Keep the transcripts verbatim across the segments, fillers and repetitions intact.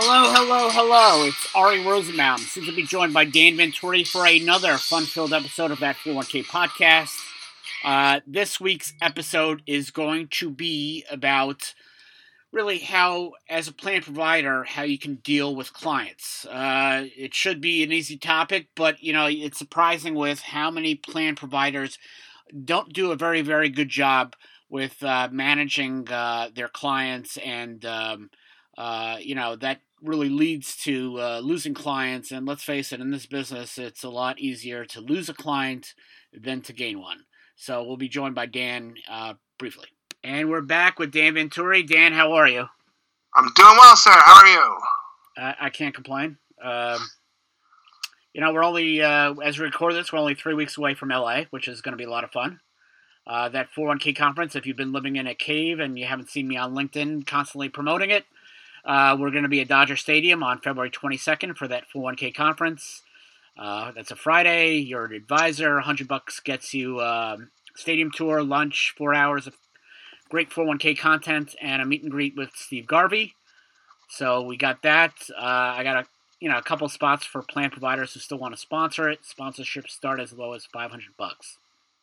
Hello, hello, hello. It's Ari Rosenbaum, soon to be joined by Dan Venturi for another fun-filled episode of that four oh one k podcast. Uh, this week's episode is going to be about really how, as a plan provider, how you can deal with clients. Uh, it should be an easy topic, but, you know, it's surprising with how many plan providers don't do a very, very good job with uh, managing uh, their clients, and, um, uh, you know, that really leads to uh, losing clients. And let's face it, in this business, it's a lot easier to lose a client than to gain one. So we'll be joined by Dan uh, briefly. And we're back with Dan Venturi. Dan, how are you? I'm doing well, sir. How are you? Uh, I can't complain. Um, you know, we're only, uh, as we record this, we're only three weeks away from L A, which is going to be a lot of fun. Uh, that four oh one k conference, if you've been living in a cave and you haven't seen me on LinkedIn constantly promoting it, uh, we're going to be at Dodger Stadium on February twenty-second for that four oh one k conference. Uh, that's a Friday. You're an advisor. one hundred bucks gets you um, stadium tour, lunch, four hours of great four oh one k content, and a meet and greet with Steve Garvey. So we got that. Uh, I got a you know a couple spots for plan providers who still want to sponsor it. Sponsorships start as low as five hundred bucks.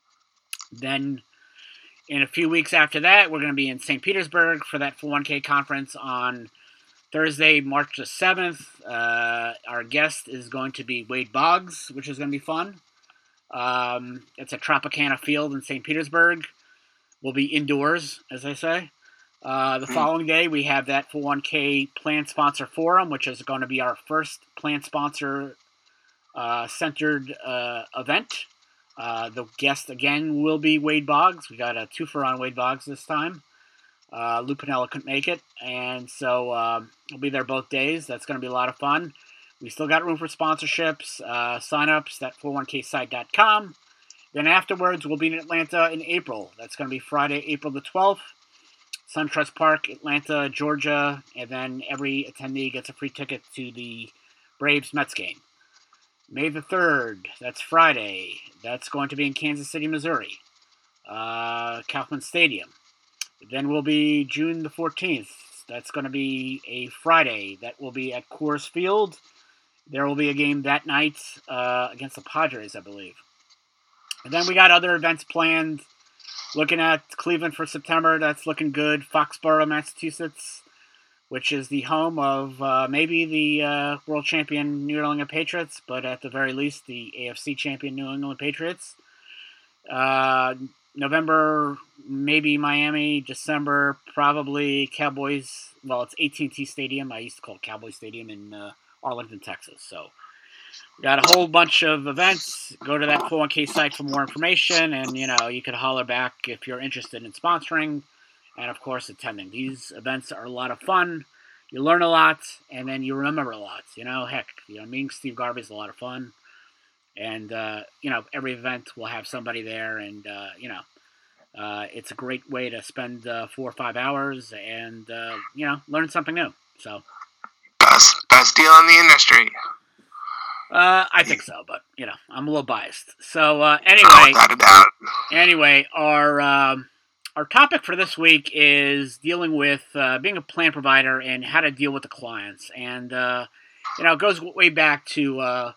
Then, in a few weeks after that, we're going to be in Saint Petersburg for that four oh one k conference on Thursday, March the seventh. Uh, our guest is going to be Wade Boggs, which is going to be fun. Um, it's at Tropicana Field in Saint Petersburg. We'll be indoors, as I say. Uh, the mm. following day, we have that four oh one k Plan Sponsor Forum, which is going to be our first plan sponsor uh, centered uh, event. Uh, the guest, again, will be Wade Boggs. We got a twofer on Wade Boggs this time. Uh, Lou Piniella couldn't make it, and so um, we'll be there both days. That's going to be a lot of fun. We still got room for sponsorships, uh, sign-ups at four oh one k site dot com. Then afterwards, we'll be in Atlanta in April. That's going to be Friday, April the twelfth. SunTrust Park, Atlanta, Georgia, and then every attendee gets a free ticket to the Braves-Mets game. May the third, that's Friday. That's going to be in Kansas City, Missouri, uh, Kauffman Stadium. Then will be June the fourteenth. That's going to be a Friday. That will be at Coors Field. There will be a game that night uh, against the Padres, I believe. And then we got other events planned. Looking at Cleveland for September, that's looking good. Foxborough, Massachusetts, which is the home of uh, maybe the uh, world champion New England Patriots, but at the very least, the A F C champion New England Patriots. Uh, November, maybe Miami. December, probably Cowboys. Well, it's A T and T Stadium. I used to call it Cowboy Stadium in uh, Arlington, Texas. So we got a whole bunch of events. Go to that four oh one k site for more information, and, you know, you could holler back if you're interested in sponsoring and, of course, attending. These events are a lot of fun. You learn a lot, and then you remember a lot. You know, heck, you know, meeting Steve Garvey is a lot of fun. And, uh, you know, every event will have somebody there, and, uh, you know, uh, it's a great way to spend uh, four or five hours and, uh, you know, learn something new. So, Best, best deal in the industry. Uh, I think so, but, you know, I'm a little biased. So, uh, anyway, oh, without a doubt. anyway, our, um, our topic for this week is dealing with uh, being a plan provider and how to deal with the clients. And, uh, you know, it goes way back to uh,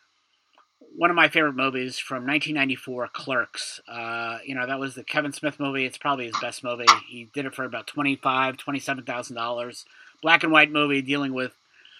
one of my favorite movies from nineteen ninety-four, Clerks. Uh, you know, that was the Kevin Smith movie. It's probably his best movie. He did it for about twenty-five thousand dollars, twenty-seven thousand dollars. Black and white movie dealing with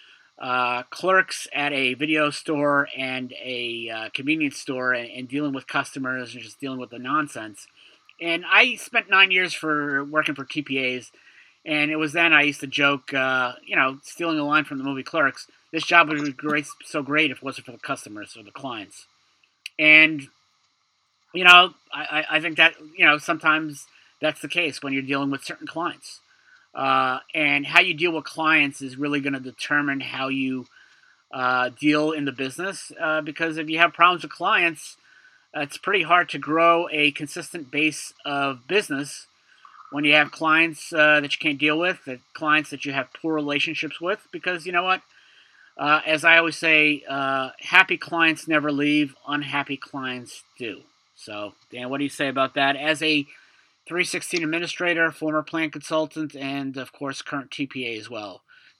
uh, clerks at a video store and a uh, convenience store, and, and dealing with customers and just dealing with the nonsense. And I spent nine years for working for T P As, and it was then I used to joke, uh, you know, stealing a line from the movie Clerks, this job would be great, so great if it wasn't for the customers or the clients. And, you know, I, I think that, you know, sometimes that's the case when you're dealing with certain clients. Uh, and how you deal with clients is really going to determine how you uh, deal in the business. Uh, because if you have problems with clients, it's pretty hard to grow a consistent base of business when you have clients uh, that you can't deal with, the clients that you have poor relationships with. Because, you know what? Uh, as I always say, uh, happy clients never leave, unhappy clients do. So, Dan, what do you say about that? As a three sixteen administrator, former plan consultant, and, of course, current T P A as well.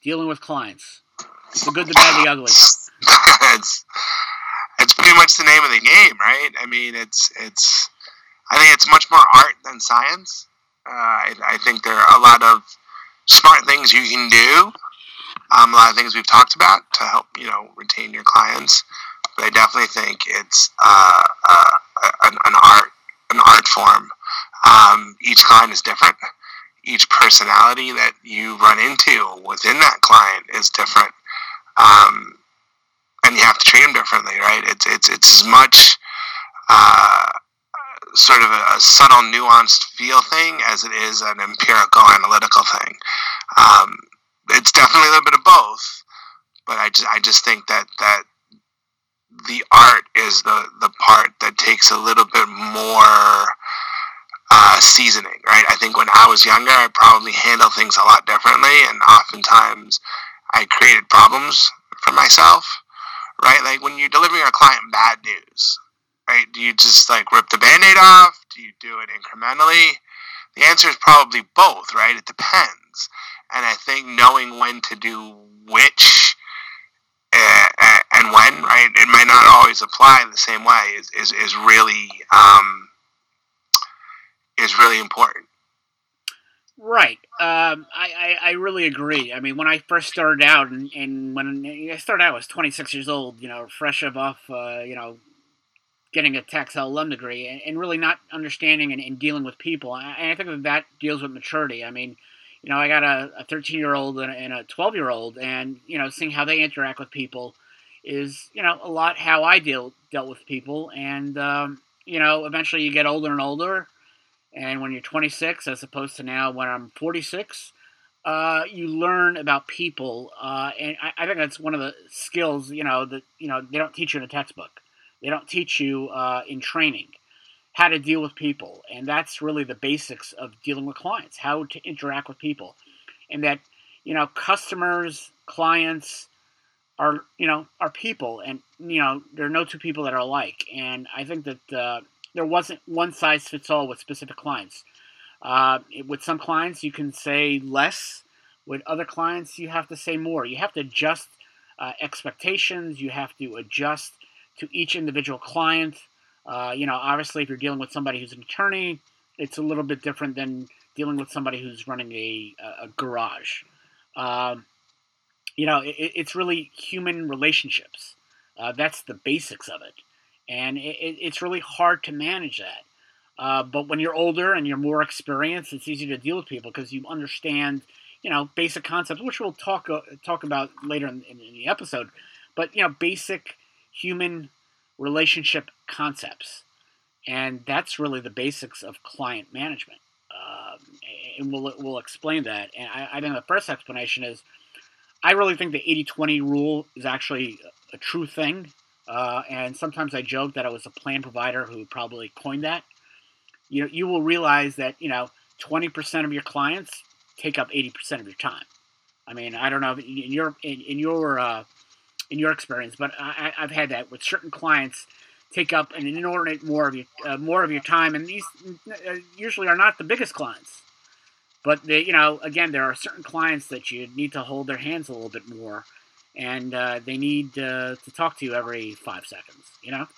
dealing with clients? The good, the bad, the ugly. it's it's pretty much the name of the game, right? I mean, it's it's. I think it's much more art than science. Uh, I, I think there are a lot of smart things you can do. Um, a lot of things we've talked about to help you know retain your clients. But I definitely think it's uh, uh, an, an art, an art form. Um, each client is different. Each personality that you run into within that client is different, um, and you have to treat them differently, right? It's it's it's as much uh, sort of a, a subtle, nuanced feel thing as it is an empirical, analytical thing. Um, it's definitely a little bit of both, but I just I just think that that the art is the the part that takes a little bit more. Uh, seasoning, right? I think when I was younger, I probably handled things a lot differently, and oftentimes I created problems for myself, right? Like when you're delivering a client bad news, right? Do you just like rip the Band-Aid off? Do you do it incrementally? The answer is probably both, right? It depends. And I think knowing when to do which uh, and when, right? It might not always apply the same way is, is, is really... Um, is really important. Right. Um, I, I, I really agree. I mean, when I first started out, and, and when I started out, I was twenty-six years old, you know, fresh off, uh, you know, getting a Texel alum degree, and, and really not understanding and, and dealing with people. And I think that that deals with maturity. I mean, you know, I got a thirteen-year-old and a twelve-year-old, and, you know, seeing how they interact with people is, you know, a lot how I deal dealt with people. And, um, you know, eventually you get older and older. And when you're twenty-six, as opposed to now when I'm forty-six, uh, you learn about people, uh, and I, I think that's one of the skills. You know that you know they don't teach you in a textbook. They don't teach you uh, in training how to deal with people, and that's really the basics of dealing with clients, how to interact with people, and that you know customers, clients are you know are people, and you know there are no two people that are alike, and I think that. Uh, There wasn't one size fits all with specific clients. Uh, with some clients, you can say less. With other clients, you have to say more. You have to adjust uh, expectations. You have to adjust to each individual client. Uh, you know, obviously, if you're dealing with somebody who's an attorney, it's a little bit different than dealing with somebody who's running a, a garage. Um, you know, it, it's really human relationships. Uh, that's the basics of it. And it, it's really hard to manage that. Uh, but when you're older and you're more experienced, it's easier to deal with people because you understand, you know, basic concepts, which we'll talk uh, talk about later in, in, in the episode. But, you know, basic human relationship concepts. And that's really the basics of client management. Um, and we'll, we'll explain that. And I, I think the first explanation is I really think the eighty twenty rule is actually a true thing. Uh, and sometimes I joke that I was a plan provider who probably coined that. You know, you will realize that, you know, twenty percent of your clients take up eighty percent of your time. I mean, I don't know in your in, in your uh, in your experience, but I, I've had that with certain clients take up an inordinate more of your uh, more of your time, and these uh, usually are not the biggest clients. But they, you know, again, there are certain clients that you need to hold their hands a little bit more. And uh, they need uh, to talk to you every five seconds, you know?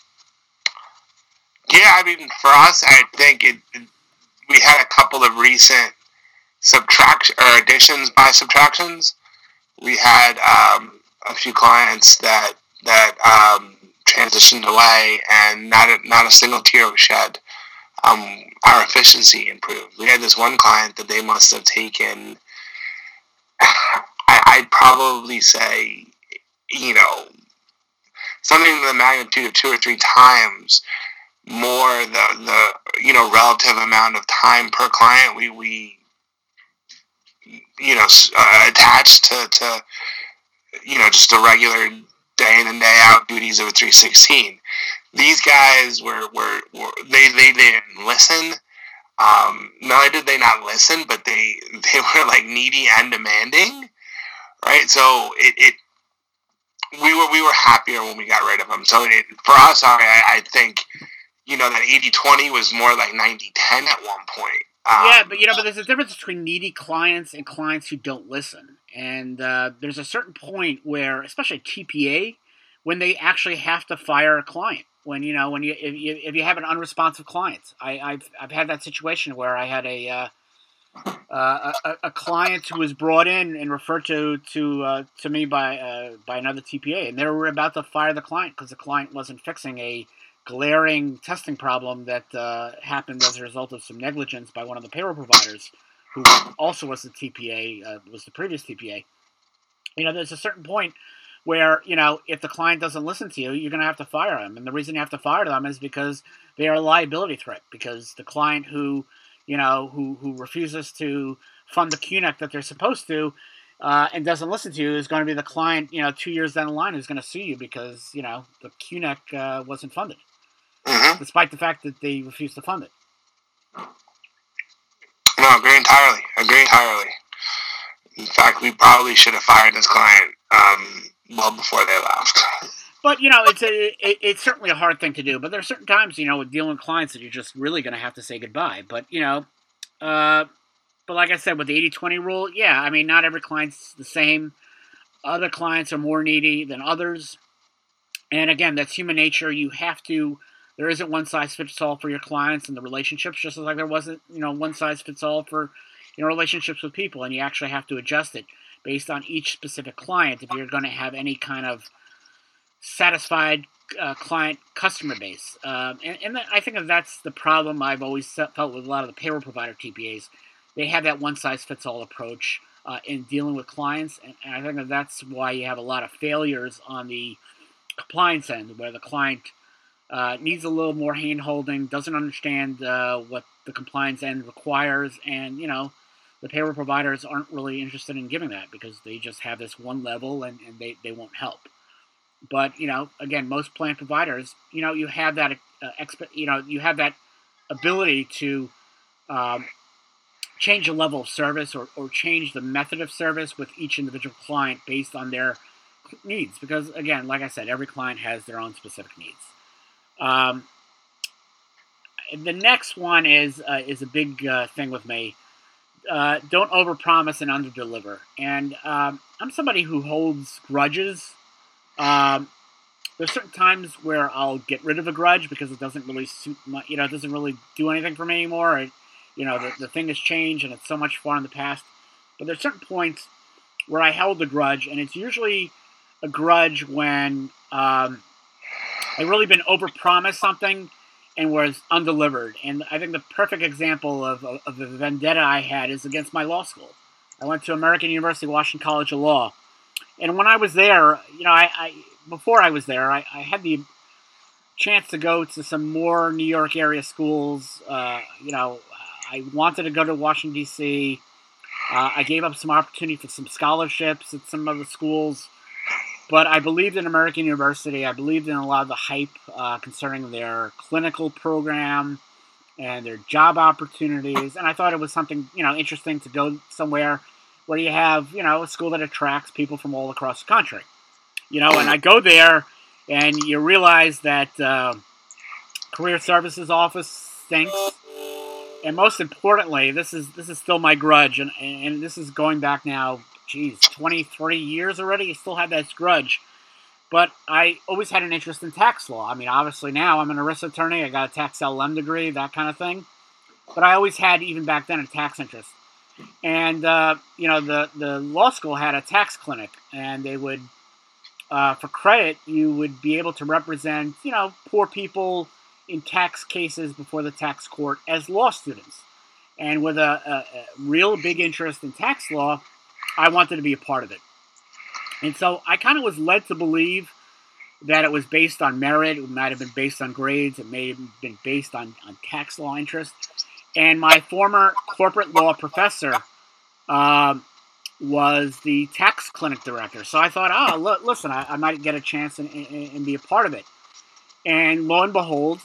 Yeah, I mean, for us, I think it, it we had a couple of recent subtraction or additions by subtractions. We had um, a few clients that that um, transitioned away, and not a, not a single tear was shed. Um, our efficiency improved. We had this one client that they must have taken. I'd probably say, you know, something in the magnitude of two or three times more the, the you know, relative amount of time per client we, we you know, uh, attached to, to, you know, just the regular day in and day out duties of a three sixteen. These guys were, were, were they, they, they didn't listen. Um, not only did they not listen, but they, they were like needy and demanding. Right, so it, it we were we were happier when we got rid of them. So it, for us, I, I think you know that eighty twenty was more like ninety ten at one point. Um, yeah, but you know, but there's a difference between needy clients and clients who don't listen. And uh, there's a certain point where, especially T P A, when they actually have to fire a client. When you know, when you if you, if you have an unresponsive client, I, I've I've had that situation where I had a uh, uh, a, a client who was brought in and referred to to uh, to me by uh, by another T P A, and they were about to fire the client because the client wasn't fixing a glaring testing problem that uh, happened as a result of some negligence by one of the payroll providers, who also was the T P A, uh, was the previous T P A. You know, there's a certain point where, you know, if the client doesn't listen to you, you're going to have to fire them. And the reason you have to fire them is because they are a liability threat, because the client who, you know, who, who refuses to fund the Q N E C that they're supposed to uh, and doesn't listen to you is going to be the client, you know, two years down the line who's going to sue you because, you know, the Q N E C uh, wasn't funded, mm-hmm. despite the fact that they refused to fund it. No, agree entirely. Agree entirely. In fact, we probably should have fired this client um, well before they left. But, you know, it's a it, it's certainly a hard thing to do. But there are certain times, you know, with dealing with clients that you're just really going to have to say goodbye. But, you know, uh, but like I said, with the eighty twenty rule, yeah, I mean, not every client's the same. Other clients are more needy than others. And again, that's human nature. You have to, there isn't one size fits all for your clients and the relationships, just like there wasn't, you know, one size fits all for, you know, relationships with people. And you actually have to adjust it based on each specific client if you're going to have any kind of satisfied uh, client customer base. Um, and and I think that that's the problem I've always felt with a lot of the payroll provider T P As. They have that one-size-fits-all approach uh, in dealing with clients, and, and I think that that's why you have a lot of failures on the compliance end, where the client uh, needs a little more hand-holding, doesn't understand uh, what the compliance end requires, and, you know, the payroll providers aren't really interested in giving that because they just have this one level and, and they, they won't help. But, you know, again, most plan providers, you know, you have that, uh, exp- you know, you have that ability to um, change the level of service or, or change the method of service with each individual client based on their needs. Because, again, like I said, every client has their own specific needs. Um, the next one is uh, is a big uh, thing with me. Uh, don't overpromise and underdeliver. And um, I'm somebody who holds grudges. Um, there's certain times where I'll get rid of a grudge because it doesn't really suit my, you know, it doesn't really do anything for me anymore. It, you know, the, the thing has changed and it's so much far in the past. But there's certain points where I held a grudge, and it's usually a grudge when um, I've really been overpromised something and was undelivered. And I think the perfect example of, of, of the vendetta I had is against my law school. I went to American University, Washington College of Law. And when I was there, you know, I, I before I was there, I, I had the chance to go to some more New York area schools. Uh, you know, I wanted to go to Washington, D C Uh, I gave up some opportunity for some scholarships at some of the schools. But I believed in American University. I believed in a lot of the hype uh, concerning their clinical program and their job opportunities. And I thought it was something, you know, interesting to go somewhere where you have, you know, a school that attracts people from all across the country. You know, and I go there and you realize that uh, career services office stinks. And most importantly, this is this is still my grudge. And, and this is going back now, geez, twenty-three years already. You still have that grudge. But I always had an interest in tax law. I mean, obviously now I'm an ERISA attorney. I got a tax L L M degree, that kind of thing. But I always had, even back then, a tax interest. And, uh, you know, the, the law school had a tax clinic. And they would, uh, for credit, you would be able to represent, you know, poor people in tax cases before the tax court as law students. And with a, a, a real big interest in tax law, I wanted to be a part of it. And so I kind of was led to believe that it was based on merit. It might have been based on grades. It may have been based on, on tax law interest. And my former corporate law professor uh, was the tax clinic director. So I thought, oh, l- listen, I, I might get a chance and, and, and be a part of it. And lo and behold,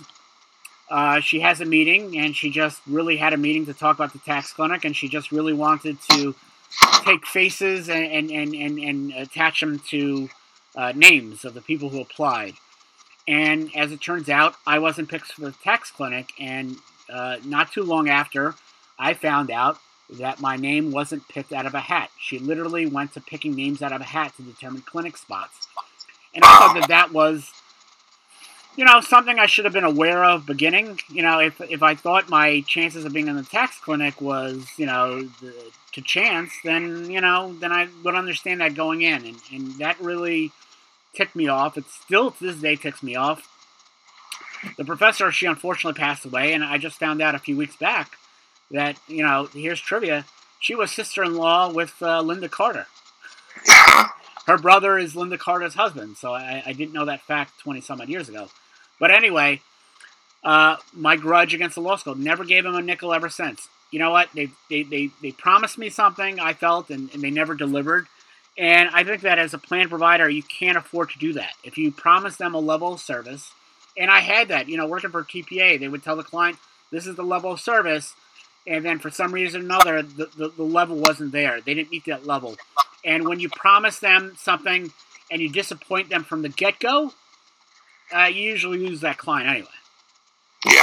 uh, she has a meeting, and she just really had a meeting to talk about the tax clinic, and she just really wanted to take faces and, and, and, and, and attach them to uh, names of the people who applied. And as it turns out, I wasn't picked for the tax clinic, and uh, not too long after, I found out that my name wasn't picked out of a hat. She literally went to picking names out of a hat to determine clinic spots. And I thought that that was, you know, something I should have been aware of beginning. You know, if if I thought my chances of being in the tax clinic was, you know, the, to chance, then, you know, then I would understand that going in. And, and that really ticked me off. It still, to this day, ticks me off. The professor, she unfortunately passed away, and I just found out a few weeks back that, you know, here's trivia, she was sister-in-law with uh, Linda Carter. Her brother is Linda Carter's husband, so I, I didn't know that fact twenty-some-odd years ago. But anyway, uh, my grudge against the law school, never gave them a nickel ever since. You know what? They they, they, they promised me something, I felt, and, and they never delivered. And I think that as a plan provider, you can't afford to do that. If you promise them a level of service, and I had that, you know, working for T P A, they would tell the client, this is the level of service, and then for some reason or another, the, the, the level wasn't there. They didn't meet that level. And when you promise them something and you disappoint them from the get-go, uh, you usually lose that client anyway. Yeah.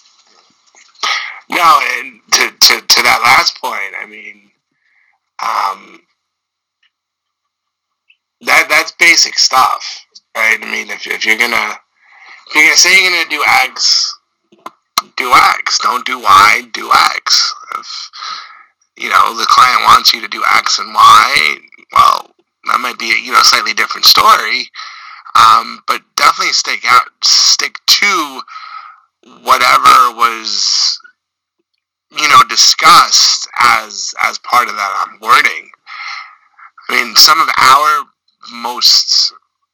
No, and to, to, to that last point, I mean, um, that that's basic stuff, right? I mean, if, if you're gonna if you're gonna say you're gonna do X, do X. Don't do Y, do X. If, you know, the client wants you to do X and Y, well, that might be, you know, a slightly different story. Um, but definitely stick out, stick to whatever was, you know, discussed as as part of that um, wording. I mean, some of our most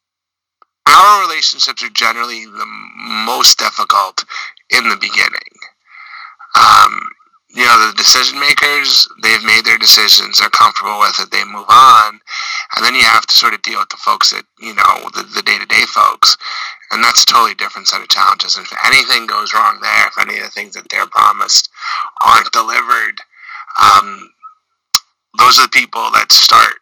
our relationships are generally the most difficult in the beginning. Um, you know, the decision makers, they've made their decisions, they're comfortable with it, they move on, and then you have to sort of deal with the folks that, you know, the, the day-to-day folks, and that's a totally different set of challenges. And if anything goes wrong there, if any of the things that they're promised aren't delivered, um, those are the people that start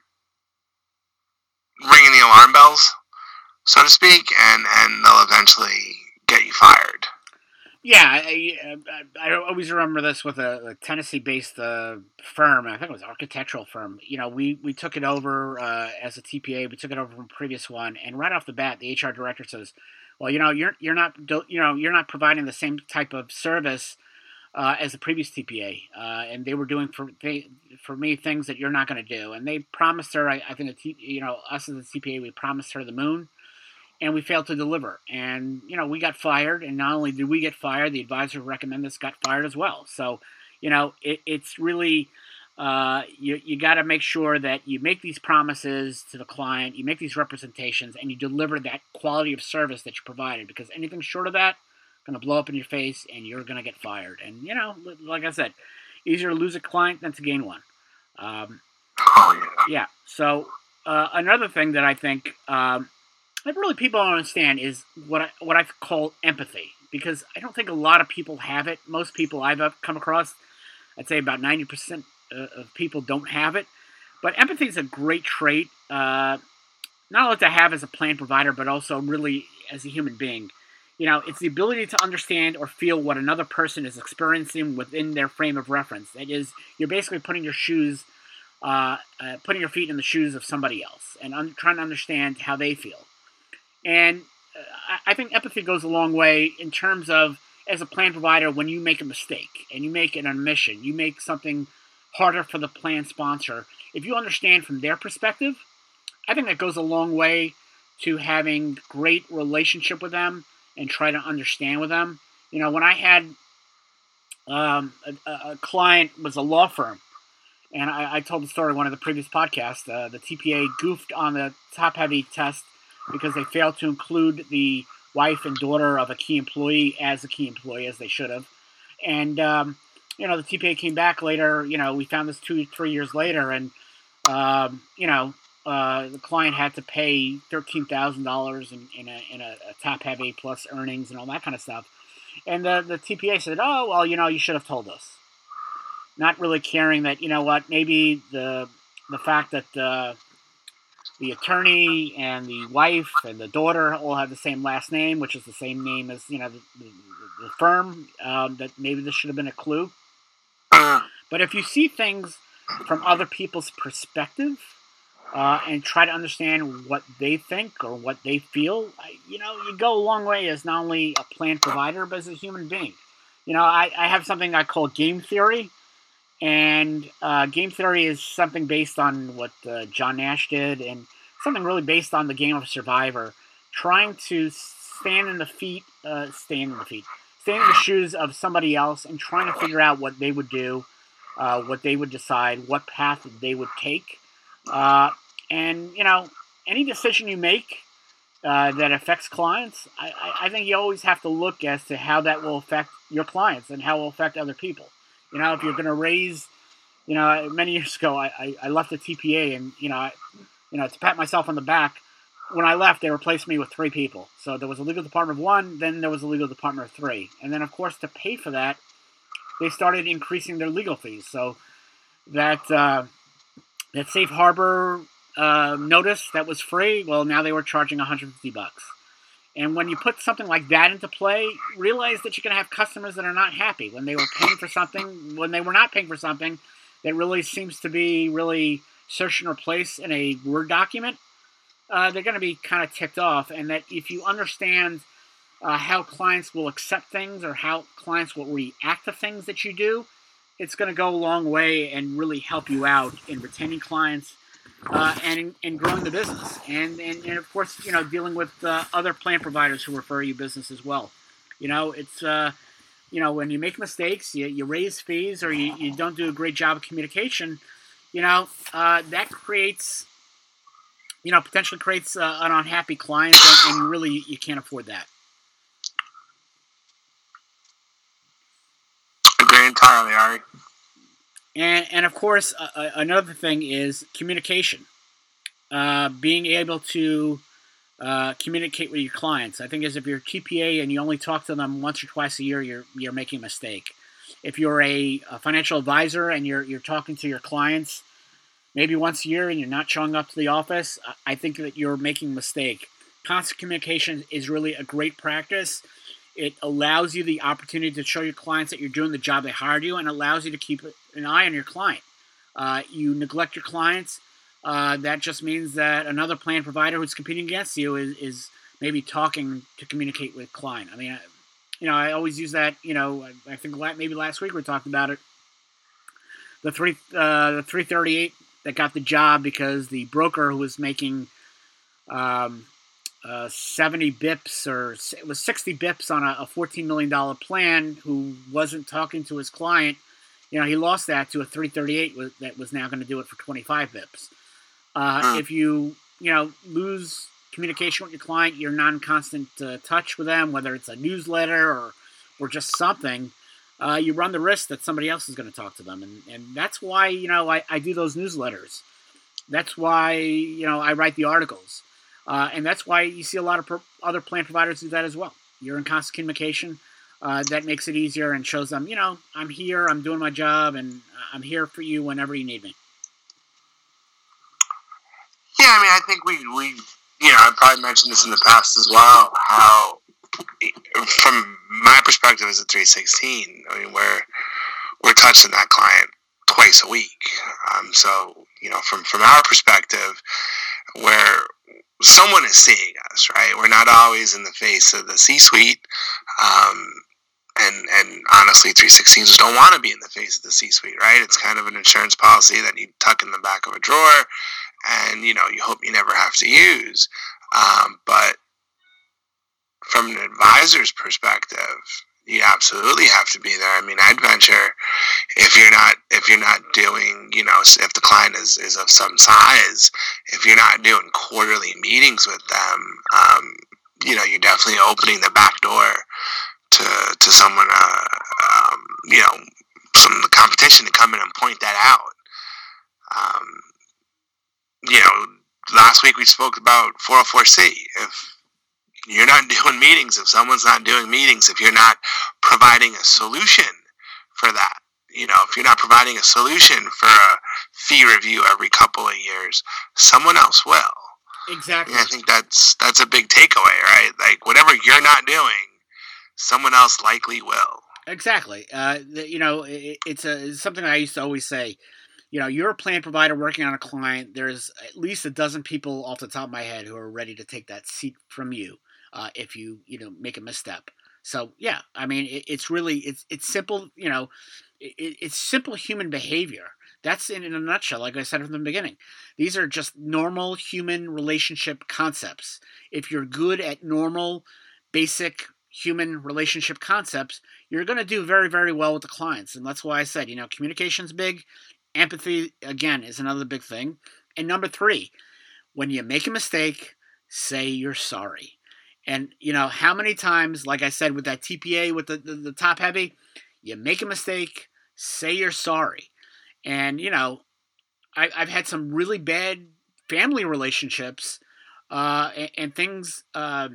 ringing the alarm bells, so to speak, and, and they'll eventually get you fired. Yeah, I, I, I always remember this with a, a Tennessee-based uh, firm. I think it was an architectural firm. You know, we, we took it over uh, as a T P A. We took it over from a previous one, and right off the bat, the H R director says, "Well, you know, you're you're not you know you're not providing the same type of service uh, as the previous T P A, uh, and they were doing for they, for me things that you're not going to do." And they promised her, I, I think, a T, you know, us as a T P A, we promised her the moon. And we failed to deliver. And, you know, we got fired. And not only did we get fired, the advisor who recommended us got fired as well. So, you know, it, it's really, uh, you, you got to make sure that you make these promises to the client, you make these representations, and you deliver that quality of service that you provided. Because anything short of that, going to blow up in your face, and you're going to get fired. And, you know, like I said, easier to lose a client than to gain one. Um, yeah. So, uh, another thing that I think... Um, What really people don't understand is what I, what I call empathy, because I don't think a lot of people have it. Most people I've come across, I'd say about ninety percent of people don't have it. But empathy is a great trait, uh, not only to have as a plan provider, but also really as a human being. You know, it's the ability to understand or feel what another person is experiencing within their frame of reference. That is, you're basically putting your shoes, uh, uh, putting your feet in the shoes of somebody else, and un- trying to understand how they feel. And I think empathy goes a long way in terms of, as a plan provider, when you make a mistake and you make an omission, you make something harder for the plan sponsor. If you understand from their perspective, I think that goes a long way to having great relationship with them and try to understand with them. You know, when I had um, a, a client was a law firm, and I, I told the story in one of the previous podcasts. Uh, the T P A goofed on the top-heavy test because they failed to include the wife and daughter of a key employee as a key employee, as they should have. And, um, you know, the T P A came back later. You know, we found this two, three years later, and, um, you know, uh, the client had to pay thirteen thousand dollars in, in, a, in a, a top-heavy plus earnings and all that kind of stuff. And the, the T P A said, oh, well, you know, you should have told us. Not really caring that, you know what, maybe the the fact that... Uh, the attorney and the wife and the daughter all have the same last name, which is the same name as, you know, the, the, the firm, um, that maybe this should have been a clue. But if you see things from other people's perspective uh, and try to understand what they think or what they feel, you know, you go a long way as not only a plan provider, but as a human being. You know, I, I have something I call game theory. And uh, game theory is something based on what uh, John Nash did, and something really based on the game of Survivor, trying to stand in the feet, uh, stand in the feet, stand in the shoes of somebody else, and trying to figure out what they would do, uh, what they would decide, what path they would take, uh, and you know, any decision you make uh, that affects clients, I, I, I think you always have to look as to how that will affect your clients and how it will affect other people. You know, if you're going to raise, you know, many years ago, I, I, I left the T P A, and, you know, I, you know, to pat myself on the back, when I left, they replaced me with three people. So there was a legal department of one, then there was a legal department of three. And then, of course, to pay for that, they started increasing their legal fees. So that, uh, that safe harbor uh, notice that was free, well, now they were charging one hundred fifty bucks. And when you put something like that into play, realize that you're going to have customers that are not happy when they were paying for something, when they were not paying for something that really seems to be really search and replace in a Word document. Uh, they're going to be kind of ticked off. And that if you understand uh, how clients will accept things or how clients will react to things that you do, it's going to go a long way and really help you out in retaining clients. Uh, and in, in growing the business, and, and and of course, you know, dealing with uh, other plan providers who refer you business as well. You know, it's uh, you know, when you make mistakes, you, you raise fees, or you, you don't do a great job of communication. You know, uh, that creates, you know, potentially creates uh, an unhappy client, and, and you really you can't afford that. Agree entirely, Ari. And, and of course, uh, another thing is communication. Uh, being able to uh, communicate with your clients. I think as if you're a T P A and you only talk to them once or twice a year, you're you're making a mistake. If you're a, a financial advisor and you're you're talking to your clients maybe once a year and you're not showing up to the office, I think that you're making a mistake. Constant communication is really a great practice. It allows you the opportunity to show your clients that you're doing the job they hired you, and allows you to keep an eye on your client. Uh, you neglect your clients, uh, that just means that another plan provider who's competing against you is, is maybe talking to communicate with client. I mean, I, you know, I always use that. You know, I, I think maybe last week we talked about it. The three, uh, the three thirty-eight that got the job because the broker who was making um, Uh, seventy bips, or it was sixty bips on a, a fourteen million dollars plan, who wasn't talking to his client. You know, he lost that to a three thirty-eight that was now going to do it for twenty-five bips. Uh, if you, you know, lose communication with your client, you're non-constant uh, touch with them, whether it's a newsletter or, or just something, uh, you run the risk that somebody else is going to talk to them. And, and that's why, you know, I, I do those newsletters. That's why, you know, I write the articles. Uh, and that's why you see a lot of pro- other plan providers do that as well. You're in constant communication. Uh, that makes it easier and shows them, you know, I'm here, I'm doing my job, and I'm here for you whenever you need me. Yeah, I mean, I think we, we you know, I probably mentioned this in the past as well, how, from my perspective as a three sixteen, I mean, we're, we're touching that client twice a week. Um, so, you know, from, from our perspective, where someone is seeing us, right? We're not always in the face of the C-suite, um, and and honestly, three sixteens don't want to be in the face of the C-suite, right? It's kind of an insurance policy that you tuck in the back of a drawer, and you know you hope you never have to use. Um, but from an advisor's perspective, you absolutely have to be there. I mean, I'd venture if you're not if you're not doing, you know, if the client is, is of some size, if you're not doing quarterly meetings with them, um, you know, you're definitely opening the back door to to someone, uh, um, you know, some of the competition to come in and point that out. Um, you know, last week we spoke about four oh four C. If you're not doing meetings, if someone's not doing meetings, if you're not providing a solution for that, you know, if you're not providing a solution for a fee review every couple of years, someone else will. Exactly. And I think that's that's a big takeaway, right? Like, whatever you're not doing, someone else likely will. Exactly. Uh, the, you know, it, it's, a, it's something I used to always say. You know, you're a plan provider working on a client. There's at least a dozen people off the top of my head who are ready to take that seat from you uh, if you, you know, make a misstep. So yeah, I mean, it, it's really it's it's simple. You know, it, it's simple human behavior. That's in, in a nutshell. Like I said from the beginning, these are just normal human relationship concepts. If you're good at normal, basic human relationship concepts, you're going to do very, very well with the clients. And that's why I said, you know, communication's big. Empathy, again, is another big thing. And number three, when you make a mistake, say you're sorry. And, you know, how many times, like I said, with that T P A, with the, the, the top heavy, you make a mistake, say you're sorry. And, you know, I, I've had some really bad family relationships uh, and, and things uh,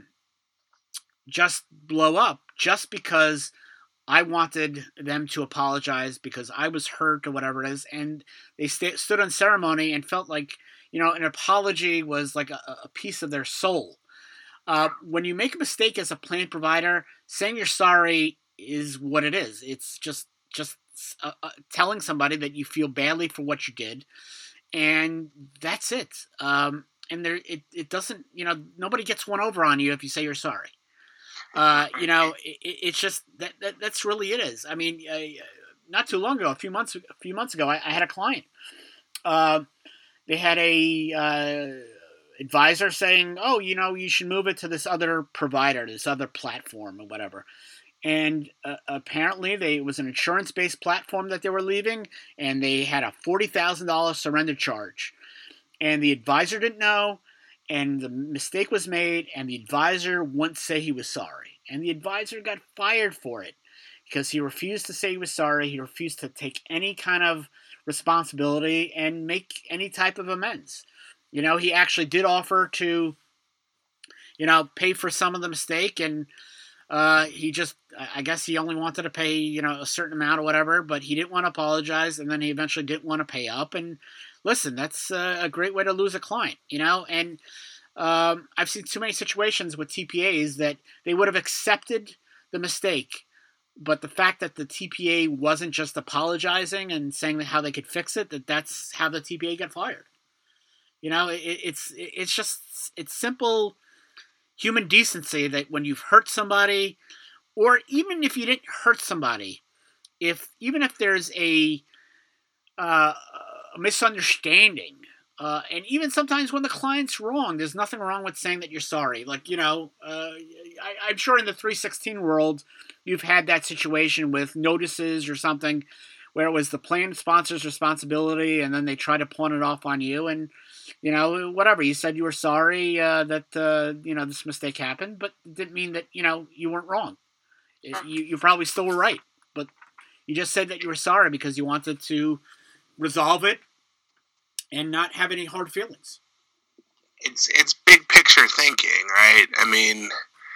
just blow up just because I wanted them to apologize because I was hurt or whatever it is. And they st- stood on ceremony and felt like, you know, an apology was like a, a piece of their soul. Uh, when you make a mistake as a plan provider, saying you're sorry is what it is. It's just just uh, uh, telling somebody that you feel badly for what you did, and that's it. Um, and there, it, it doesn't, you know, nobody gets one over on you if you say you're sorry. Uh, you know, it, it's just that, that that's really it is. I mean, uh, not too long ago, a few months a few months ago, I, I had a client. Uh, they had a uh, advisor saying, "Oh, you know, you should move it to this other provider, this other platform, or whatever." And uh, apparently, they it was an insurance-based platform that they were leaving, and they had a forty thousand dollars surrender charge. And the advisor didn't know, and the mistake was made, and the advisor wouldn't say he was sorry. And the advisor got fired for it because he refused to say he was sorry. He refused to take any kind of responsibility and make any type of amends. You know, he actually did offer to, you know, pay for some of the mistake, and uh, he just, I guess he only wanted to pay, you know, a certain amount or whatever, but he didn't want to apologize, and then he eventually didn't want to pay up. And listen, that's a great way to lose a client, you know, and um, I've seen too many situations with T P As that they would have accepted the mistake, but the fact that the T P A wasn't just apologizing and saying how they could fix it, that that's how the T P A got fired. You know, it, it's it's just, it's simple human decency that when you've hurt somebody, or even if you didn't hurt somebody, if even if there's a, uh, a misunderstanding, uh, and even sometimes when the client's wrong, there's nothing wrong with saying that you're sorry. Like, you know, uh, I, I'm sure in the three sixteen world, you've had that situation with notices or something where it was the plan sponsor's responsibility, and then they try to pawn it off on you, and you know, whatever, you said you were sorry uh, that uh, you know, this mistake happened, but it didn't mean that, you know, you weren't wrong. It, you you probably still were right, but you just said that you were sorry because you wanted to resolve it and not have any hard feelings. It's it's big picture thinking, right? I mean,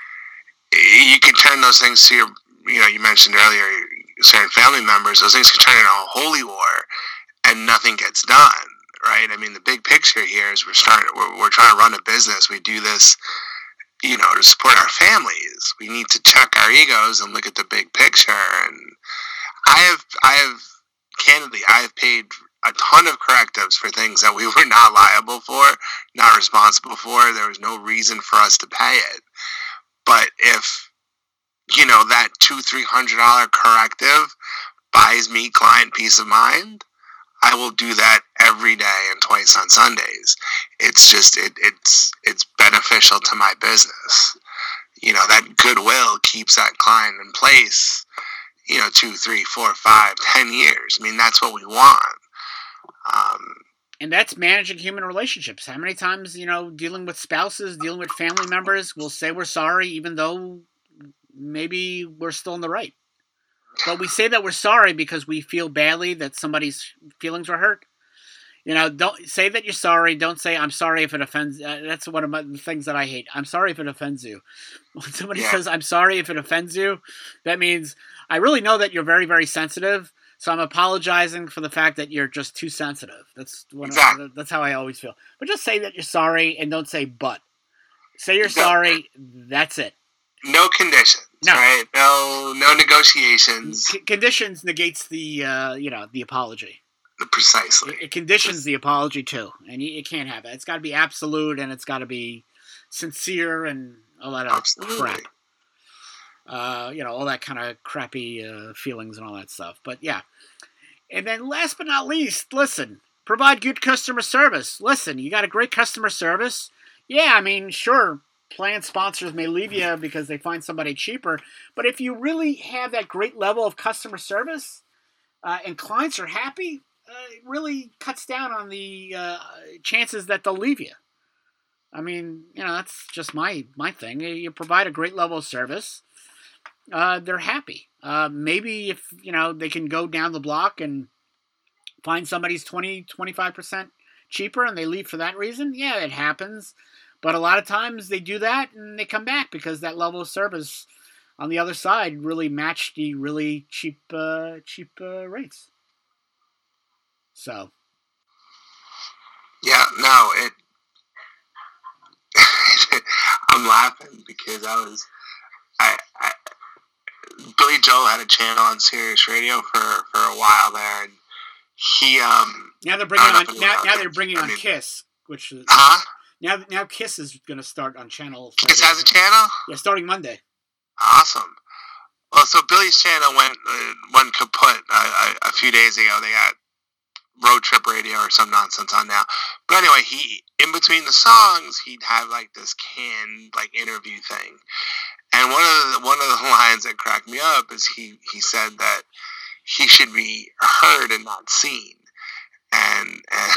you can turn those things to your, you know, you mentioned earlier, certain family members, those things can turn into a holy war and nothing gets done, right? I mean, the big picture here is we're starting, we're, we're trying to run a business. We do this, you know, to support our families. We need to check our egos and look at the big picture. And I have, I have, candidly, I have paid a ton of correctives for things that we were not liable for, not responsible for. There was no reason for us to pay it. But if, you know, that two, three hundred dollar corrective buys me client peace of mind, I will do that every day and twice on Sundays. It's just, it, it's, it's beneficial to my business. You know, that goodwill keeps that client in place, you know, two, three, four, five, ten years. I mean, that's what we want. Um, and that's managing human relationships. How many times, you know, dealing with spouses, dealing with family members, we'll say we're sorry, even though maybe we're still in the right. But we say that we're sorry because we feel badly that somebody's feelings were hurt. You know, don't say that you're sorry. Don't say, I'm sorry if it offends. Uh, that's one of my, the things that I hate. I'm sorry if it offends you. When somebody yeah. says, I'm sorry if it offends you, that means I really know that you're very, very sensitive. So I'm apologizing for the fact that you're just too sensitive. That's one exactly. of, that's how I always feel. But just say that you're sorry and don't say but. Say you're no, sorry. That's it. No conditions. No. Right? No, no negotiations. C- conditions negates the, uh, you know, the apology. Precisely. It, it conditions the apology too, and you, you can't have it. It's got to be absolute, and it's got to be sincere, and all that other Absolutely. crap. Uh, you know, all that kind of crappy uh, feelings and all that stuff. But yeah, and then last but not least, listen, provide good customer service. Listen, you got a great customer service. Yeah, I mean, sure, plan sponsors may leave you because they find somebody cheaper, but if you really have that great level of customer service uh, and clients are happy, uh, it really cuts down on the uh, chances that they'll leave you. I mean, you know, that's just my my thing. You provide a great level of service, uh, they're happy. Uh, maybe if, you know, they can go down the block and find somebody's twenty, twenty-five percent cheaper and they leave for that reason, yeah, it happens. But a lot of times they do that and they come back because that level of service on the other side really matched the really cheap uh, cheap uh, rates. So. Yeah, no, it. I'm laughing because I was, I, I, Billy Joel had a channel on Sirius Radio for, for a while there, and he um. Now they're bringing on now, now they're bringing I on mean, Kiss, which is, huh? now now Kiss is going to start on channel. Kiss has a channel. Yeah, starting Monday. Awesome. Well, so Billy's channel went uh, went kaput uh, a, a few days ago. They got Road Trip Radio or some nonsense on now. But anyway, he in between the songs, he'd have like this canned like interview thing. And one of the one of the lines that cracked me up is he he said that he should be heard and not seen. And, and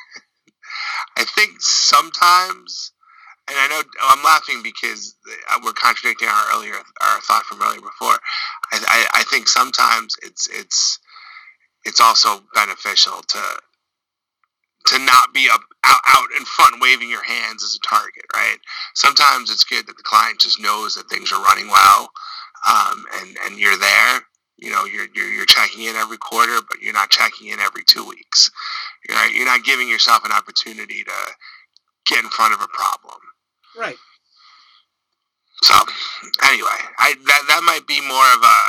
I think sometimes, and I know I'm laughing because we're contradicting our earlier our thought from earlier before. I, I, I think sometimes it's it's it's also beneficial to to not be up, out out in front waving your hands as a target, right? Sometimes it's good that the client just knows that things are running well, um, and and you're there. You know, you're, you're you're checking in every quarter, but you're not checking in every two weeks. You're not, you're not giving yourself an opportunity to get in front of a problem. Right. So, anyway, I that that might be more of a,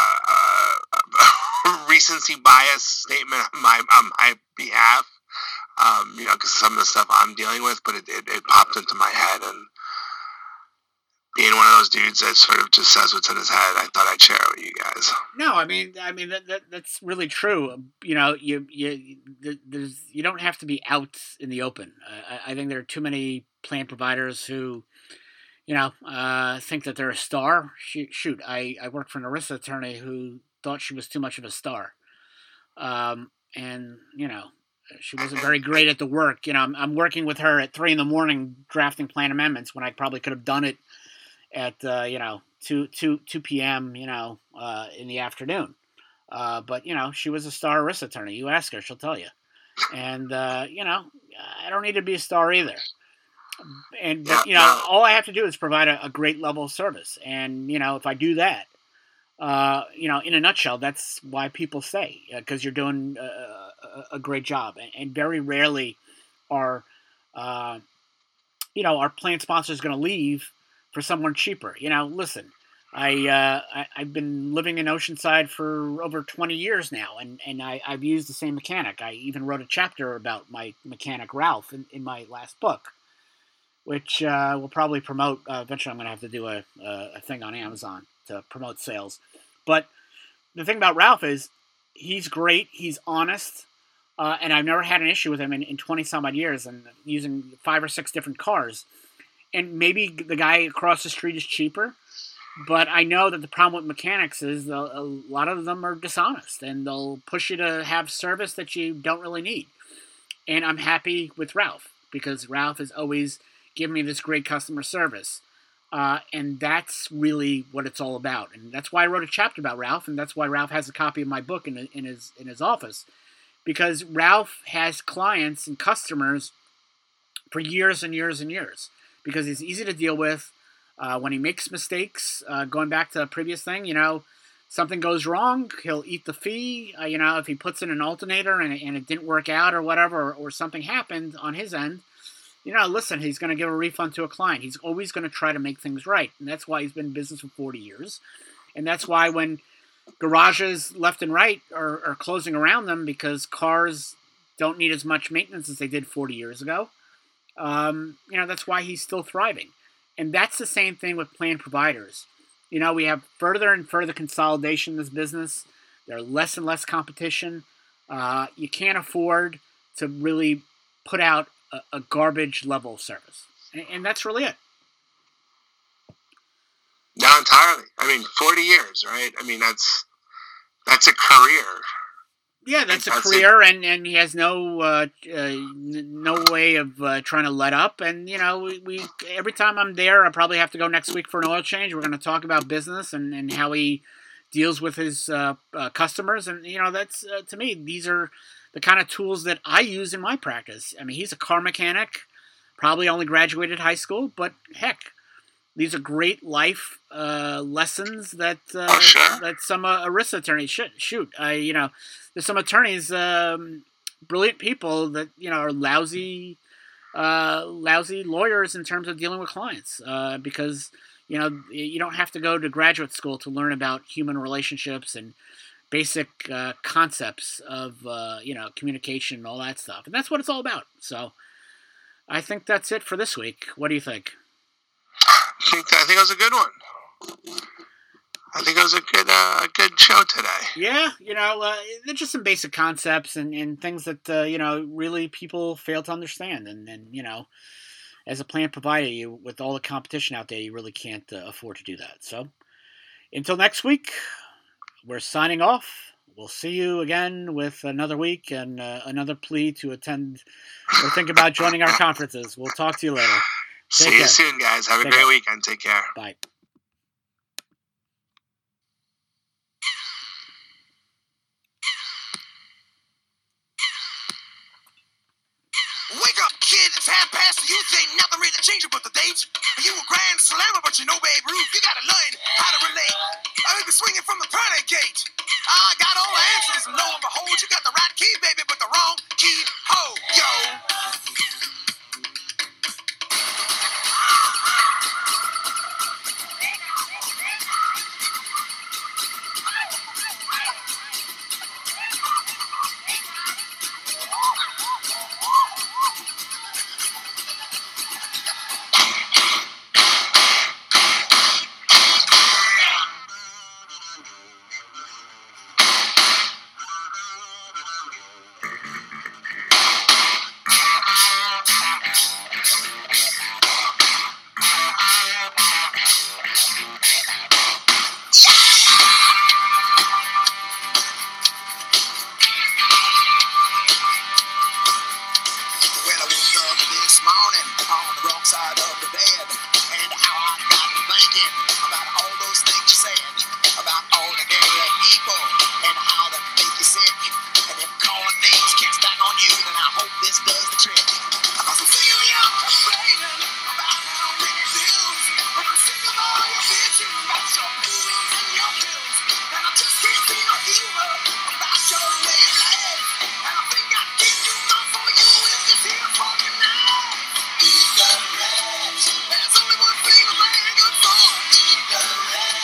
a, a, a recency bias statement on my on my behalf. Um, you know, because some of the stuff I'm dealing with, but it, it it popped into my head, and being one of those dudes that sort of just says what's in his head, I thought I'd share it with you guys. No, I mean, I mean that, that that's really true. You know, you you there's you don't have to be out in the open. Uh, I, I think there are too many plan providers who, you know, uh, think that they're a star. Shoot, shoot I I worked for an ERISA attorney who thought she was too much of a star, um, and you know, she wasn't very great at the work. You know, I'm, I'm working with her at three in the morning drafting plan amendments when I probably could have done it at uh, you know two two two p.m. you know uh, in the afternoon, uh, but you know she was a star ERISA attorney. You ask her, she'll tell you. And uh, you know I don't need to be a star either. And but, you know all I have to do is provide a, a great level of service, and you know if I do that, uh, you know in a nutshell, that's why people stay, because uh, you're doing a, a, a great job, and, and very rarely are uh, you know our plan sponsors going to leave for someone cheaper. You know, listen, I, uh, I I've been living in Oceanside for over twenty years now, and, and I, I've used the same mechanic. I even wrote a chapter about my mechanic Ralph in, in my last book, which uh, will probably promote. Uh, eventually, I'm going to have to do a, a a thing on Amazon to promote sales. But the thing about Ralph is he's great. He's honest. Uh, and I've never had an issue with him in, in twenty some odd years, and using five or six different cars. And maybe the guy across the street is cheaper, but I know that the problem with mechanics is a, a lot of them are dishonest, and they'll push you to have service that you don't really need. And I'm happy with Ralph, because Ralph has always given me this great customer service. Uh, and that's really what it's all about. And that's why I wrote a chapter about Ralph, and that's why Ralph has a copy of my book in, in his in his office. Because Ralph has clients and customers for years and years and years. Because he's easy to deal with. Uh, when he makes mistakes, uh, going back to the previous thing, you know, something goes wrong, he'll eat the fee. Uh, you know, if he puts in an alternator and, and it didn't work out or whatever, or, or something happened on his end, you know, listen, he's going to give a refund to a client. He's always going to try to make things right. And that's why he's been in business for forty years. And that's why when garages left and right are, are closing around them because cars don't need as much maintenance as they did forty years ago, um, you know, that's why he's still thriving. And that's the same thing with plan providers. You know, we have further and further consolidation in this business. There's less and less competition. Uh, you can't afford to really put out a, a garbage level of service. And, and that's really it. No, entirely. I mean, forty years, right? I mean, that's that's a career. Yeah, that's a that's career, and, and he has no uh, uh, no way of uh, trying to let up. And you know, we, we every time I'm there, I probably have to go next week for an oil change. We're going to talk about business and, and how he deals with his uh, uh, customers, and you know, that's uh, to me, these are the kind of tools that I use in my practice. I mean, he's a car mechanic, probably only graduated high school, but heck, these are great life uh, lessons that uh, oh, sure. that some uh, ERISA attorneys should shoot. I you know. There's some attorneys, um, brilliant people that you know are lousy, uh, lousy lawyers in terms of dealing with clients. Uh, because you know you don't have to go to graduate school to learn about human relationships and basic uh, concepts of uh, you know communication and all that stuff. And that's what it's all about. So I think that's it for this week. What do you think? I think I think it was a good one. I think it was a good, uh, good show today. Yeah, you know, uh, they're just some basic concepts and, and things that, uh, you know, really people fail to understand. And, and, you know, as a plan provider, you with all the competition out there, you really can't uh, afford to do that. So until next week, we're signing off. We'll see you again with another week and uh, another plea to attend or think about joining our conferences. We'll talk to you later. Take see care. You soon, guys. Have a Take great care. weekend. Take care. Bye. It's half past the youth, ain't nothing really changing but the dates. You a grand slammer, but you know Babe Ruth. You gotta learn how to relate. I heard you swinging from the pearly gate. I got all the answers, and lo and behold, you got the right key, baby, but the wrong key. Ho, yo.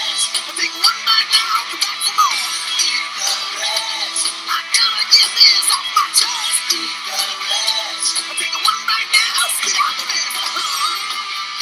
This